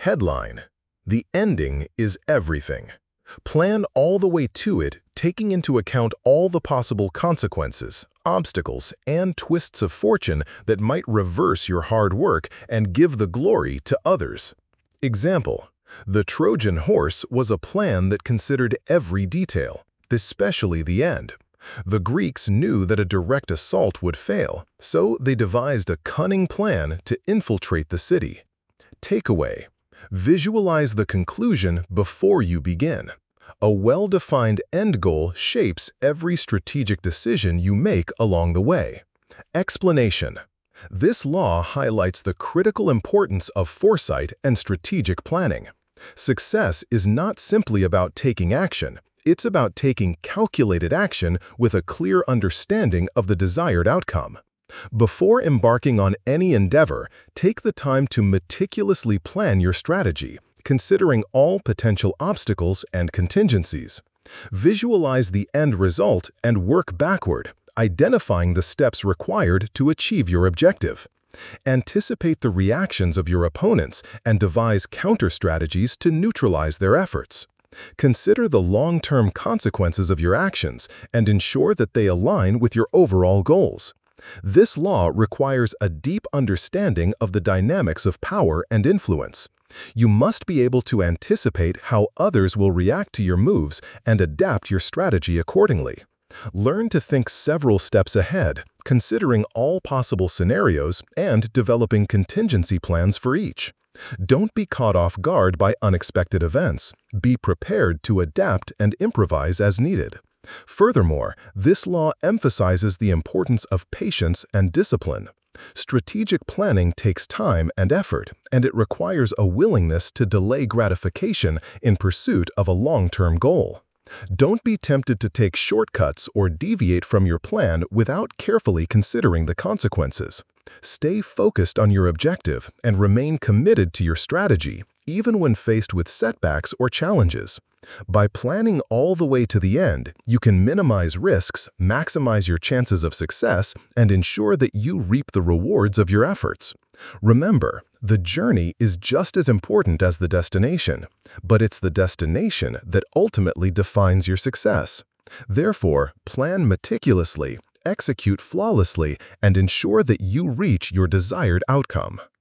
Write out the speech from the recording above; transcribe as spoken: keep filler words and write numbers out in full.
Headline: The ending is everything. Plan all the way to it, taking into account all the possible consequences, obstacles, and twists of fortune that might reverse your hard work and give the glory to others. Example: the Trojan horse was a plan that considered every detail, especially the end. The Greeks knew that a direct assault would fail, so they devised a cunning plan to infiltrate the city. Takeaway: visualize the conclusion before you begin. A well-defined end goal shapes every strategic decision you make along the way. Explanation: this law highlights the critical importance of foresight and strategic planning. Success is not simply about taking action. It's about taking calculated action with a clear understanding of the desired outcome. Before embarking on any endeavor, take the time to meticulously plan your strategy, considering all potential obstacles and contingencies. Visualize the end result and work backward, identifying the steps required to achieve your objective. Anticipate the reactions of your opponents and devise counter-strategies to neutralize their efforts. Consider the long-term consequences of your actions and ensure that they align with your overall goals. This law requires a deep understanding of the dynamics of power and influence. You must be able to anticipate how others will react to your moves and adapt your strategy accordingly. Learn to think several steps ahead, considering all possible scenarios and developing contingency plans for each. Don't be caught off guard by unexpected events. Be prepared to adapt and improvise as needed. Furthermore, this law emphasizes the importance of patience and discipline. Strategic planning takes time and effort, and it requires a willingness to delay gratification in pursuit of a long-term goal. Don't be tempted to take shortcuts or deviate from your plan without carefully considering the consequences. Stay focused on your objective and remain committed to your strategy, even when faced with setbacks or challenges. By planning all the way to the end, you can minimize risks, maximize your chances of success, and ensure that you reap the rewards of your efforts. Remember, the journey is just as important as the destination, but it's the destination that ultimately defines your success. Therefore, plan meticulously, execute flawlessly, and ensure that you reach your desired outcome.